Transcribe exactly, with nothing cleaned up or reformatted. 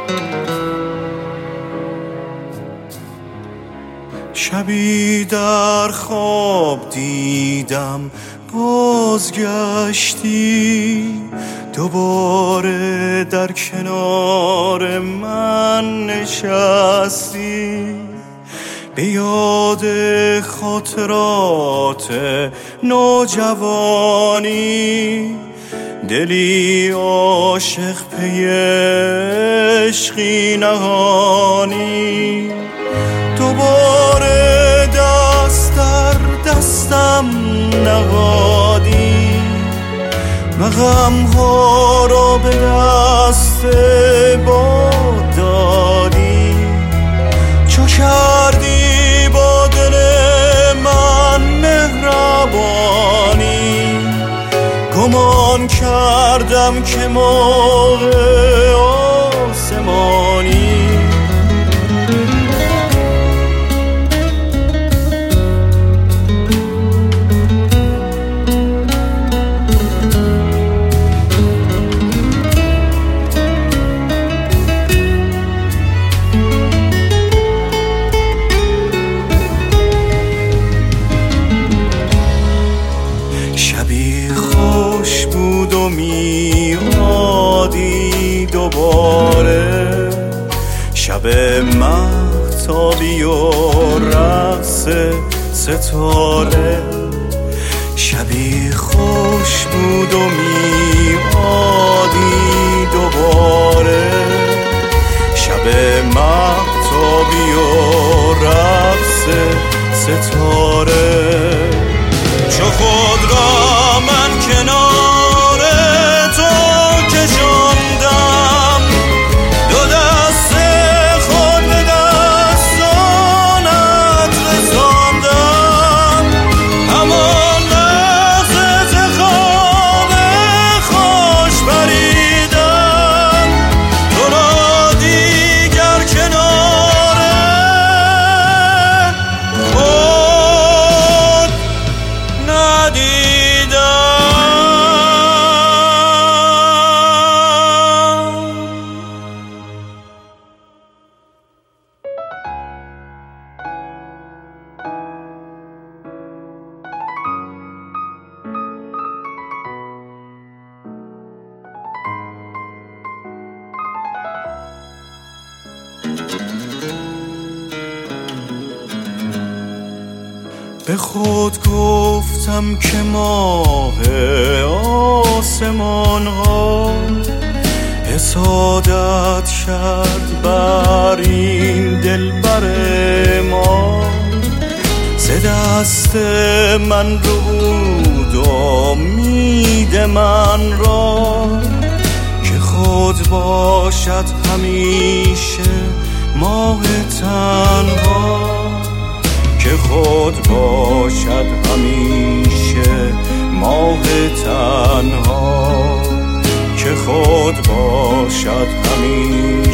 شبی در خواب دیدم بازگشتی، دوباره در کنار من نشستی، به یاد خاطرات نوجوانی، دلی عاشق پی عشقی نهانی. دوباره دست در دستم نهادی و غمها را به دست باد دادی، چو کردی با دل من مهربانی، گمان کردم که موقع آسمانی. شبی خوش بود و میادی دوباره، شب مهتابی و رقص ستاره. شبی خوش بود و میادی دوباره، شب مهتابی و رقص ستاره. چو خود را من کنار تو کشاندم، دو دست خود به دستانت رساندم، همان لحظه ز خواب خوش پریدم، تو را دیگر کنار خود ندیدم. به خود گفتم که ماه آسمان ها حسادت کرد بر این دلبر ما، ز دست من ربود امید من را، که خود باشد همیشه ماه تنها، که خود باشد همیشه ماه تنها، که خود باشد همیشه